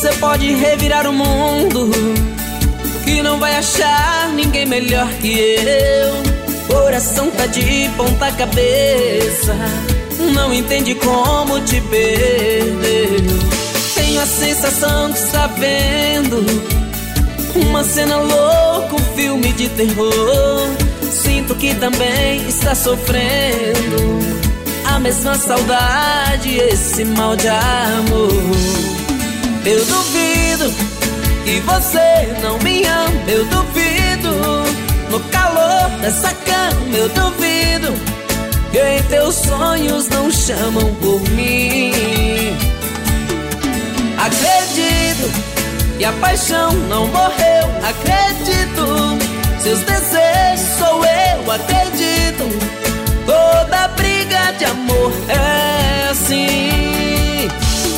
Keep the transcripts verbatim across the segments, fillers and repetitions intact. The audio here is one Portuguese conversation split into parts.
Você pode revirar o mundo, que não vai achar ninguém melhor que eu. Coração tá de ponta cabeça, não entende como te perdeu. Tenho a sensação que está vendo uma cena louca, um filme de terror. Sinto que também está sofrendo a mesma saudade, esse mal de amor. Eu duvido que você não me ama, eu duvido. No calor dessa cama eu duvido que em teus sonhos não chamam por mim. Acredito que a paixão não morreu, acredito. Seus desejos sou eu, acredito. Toda briga de amor é assim.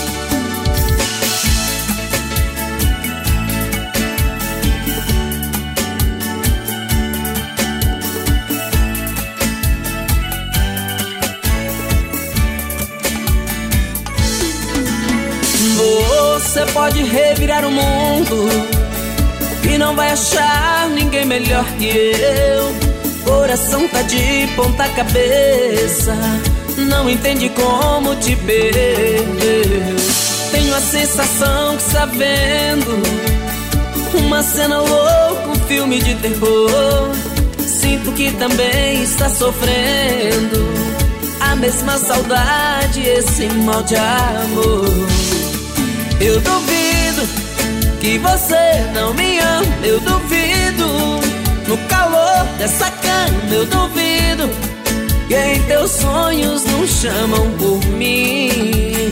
Você pode revirar o mundo e não vai achar ninguém melhor que eu. Coração tá de ponta cabeça, não entende como te perdeu. Tenho a sensação que está vendo uma cena louca, um filme de terror. Sinto que também está sofrendo a mesma saudade, esse mal de amor. Eu duvido que você não me ama, eu duvido. No calor dessa cama eu duvido que em teus sonhos não chamam por mim.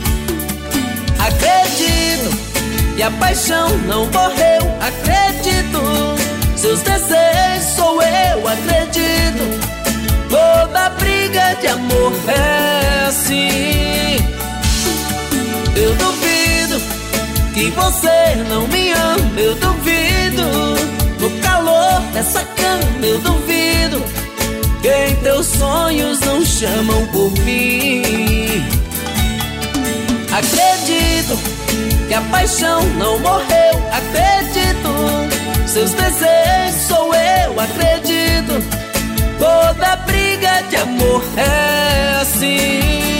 Acredito que a paixão não morreu, acredito. Seus desejos sou eu, acredito. Toda briga de amor é assim. Eu duvido que você não me ama, eu duvido. No calor dessa cama eu duvido que em teus sonhos não chamam por mim. Acredito que a paixão não morreu, acredito. Seus desejos sou eu, acredito. Toda briga de amor é assim.